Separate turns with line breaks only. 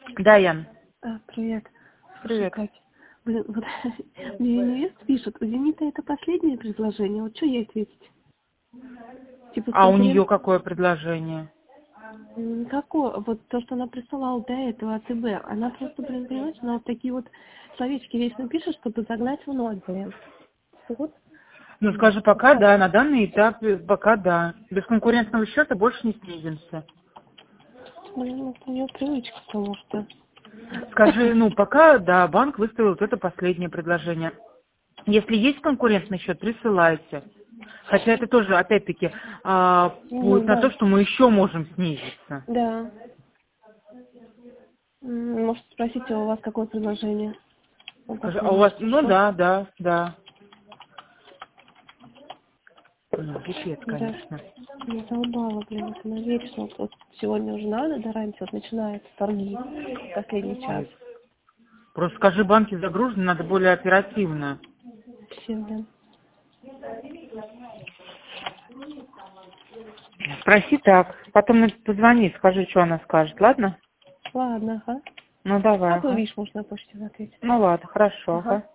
Да, Ян.
Привет. Слушай,
Привет.
Катя, блин, вот мне невеста пишет, у Зенита это последнее предложение, вот что ей ответить? Типа
А у
конкурент...
нее какое предложение?
Какое? Вот то, что она присылала до этого АТБ, она просто, блин, понимаешь, она вот такие вот словечки вечно пишет, чтобы загнать в ноль, блин. Вот.
Ну, скажи, пока да, на данный этап пока да. Без конкурентного счета больше не снизимся.
Блин, вот у нее привычка, потому что...
Скажи, ну, пока, да, банк выставил вот это последнее предложение. Если есть конкурентный счет, присылайте. Хотя это тоже, опять-таки,
Ну,
будет на то,
да.
что мы еще можем снизиться.
Да. Может, спросите, у вас какое предложение? Ну,
Скажи,
как вы
а у вас,
можете,
ну
что?
да. Ну, пипец,
Да.
конечно.
Задолбала, блин, это она вечно. Вот сегодня уже надо, до раньше вот начинаются торги. Последний час.
Просто скажи, банки загружены, надо более оперативно.
Все, блин.
Спроси так, потом позвони, скажи, что она скажет, ладно?
Ладно, ага.
Ну давай,
Как
ага.
увидишь, можно на почте ответить.
Ну ладно, хорошо,
Ага.
ага.